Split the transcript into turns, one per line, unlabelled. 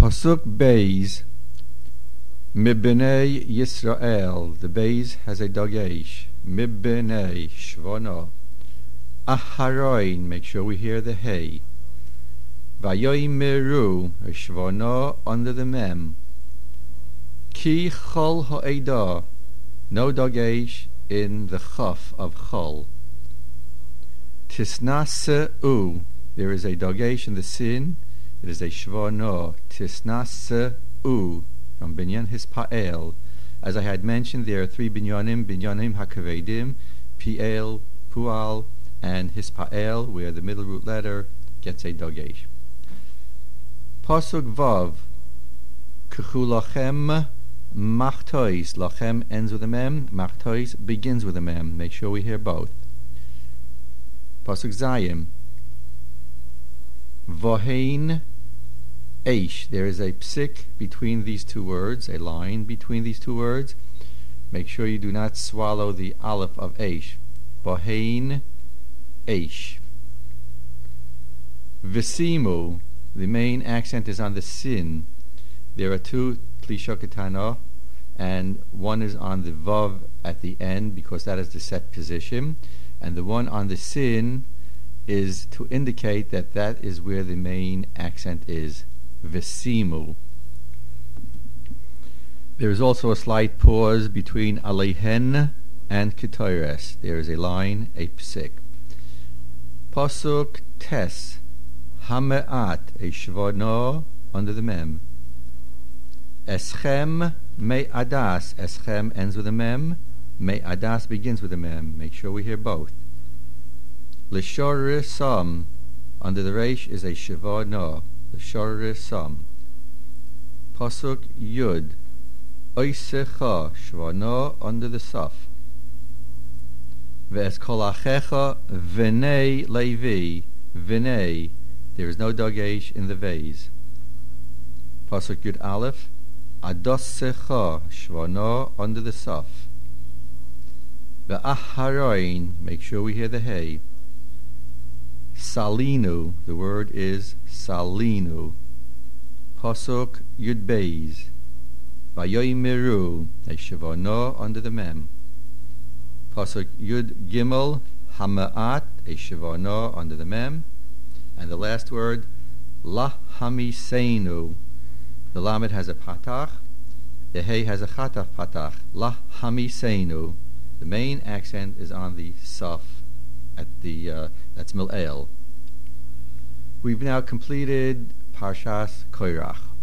Pasuk Beis, Mibnei Yisrael. The Beis has a dagesh. Mibnei Shvana. Aharoin, make sure we hear the hey. Vayoymeru, a Shvana under the mem. Ki chol ha'edah, no dagesh in the chaf of chol. Tisnase u, there is a dagesh in the sin. It is a shvana. Tisnase u, from binyan hispa'el. As I had mentioned, there are three binyanim hakavedim, pi'el, pu'al, and hispa'el, where the middle root letter gets a dagesh. Pasuk vav, k'chulachem machtois. Lachem ends with a mem, machtois begins with a mem. Make sure we hear both. Pasuk zayim, Vahein Eish. There is a psik between these two words, a line between these two words. Make sure you do not swallow the aleph of Eish. Vahein Eish. Visimu. The main accent is on the sin. There are two Tlisha and one is on the vav at the end because that is the set position, and the one on the sin is to indicate that that is where the main accent is. Vesimu. There is also a slight pause between alehen and ketores. There is a line, a psik. Pasuk tes, hameat, a shvana under the mem. Eschem me adas. Eschem ends with a mem. Me adas begins with a mem. Make sure we hear both. L'shor sam under the reish is a shvana. L'shor sam. Pasuk yud. Oisecha shvana under the saf. Ve'es kolachecha v'nei levi. V'nei. There is no dagesh in the vase. Pasuk yud aleph. Adosecha shvana under the saf. Ve'aharoin, make sure we hear the hey. Salinu, the word is salinu. Pasuk yud beis. Vayoymeru, a shvana under the mem. Pasuk yud gimel, hamaat, a shvana under the mem. And the last word, la hamisenu. The lamed has a patach, the hey has a chataf patach. La hamisenu. The main accent is on the saf at the that's mil'el. We've now completed Parshas Koirach.